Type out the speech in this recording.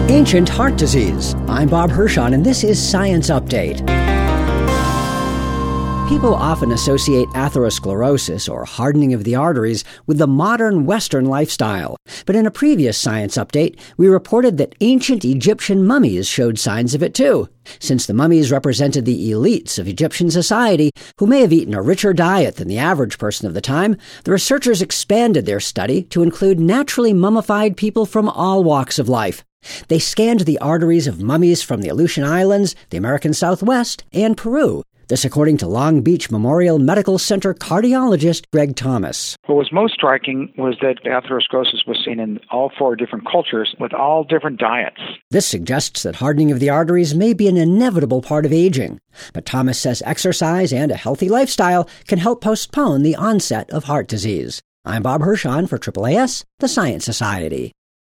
Ancient heart disease. I'm Bob Hirschon, and this is Science Update. People often associate atherosclerosis, or hardening of the arteries, with the modern Western lifestyle. But in a previous Science Update, we reported that ancient Egyptian mummies showed signs of it too. Since the mummies represented the elites of Egyptian society, who may have eaten a richer diet than the average person of the time, the researchers expanded their study to include naturally mummified people from all walks of life. They scanned the arteries of mummies from the Aleutian Islands, the American Southwest, and Peru. This according to Long Beach Memorial Medical Center cardiologist Greg Thomas. What was most striking was that atherosclerosis was seen in all 4 different cultures with all different diets. This suggests that hardening of the arteries may be an inevitable part of aging. But Thomas says exercise and a healthy lifestyle can help postpone the onset of heart disease. I'm Bob Hirschon for AAAS, the Science Society.